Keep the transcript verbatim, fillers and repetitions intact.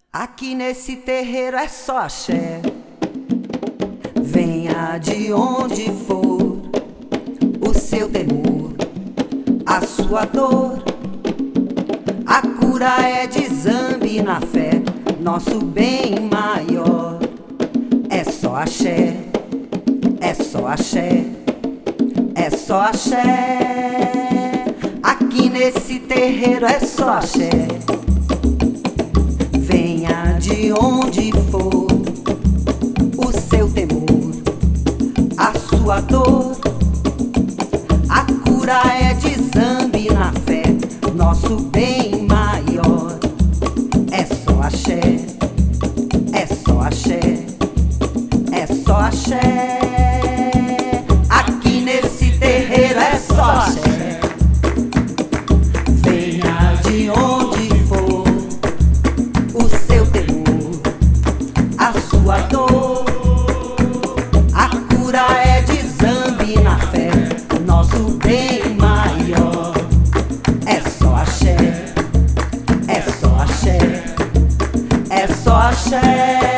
Aqui nesse terreiro é só axé. Venha de onde for, o seu temor, a sua dor. A cura é de Zambi na fé, nosso bem maior. É só axé, é só axé, é só axé. Aqui nesse terreiro é só axé. Venha de onde for, o seu temor, a sua dor. A cura é de Zambi na fé, nosso bem maior. É só axé, é só axé, é só axé. Aqui nesse terreiro é só axé. Venha de onde for, o seu temor, a sua dor. A cura é de Zambi na fé, nosso bem maior. É só axé, é só axé, é só axé.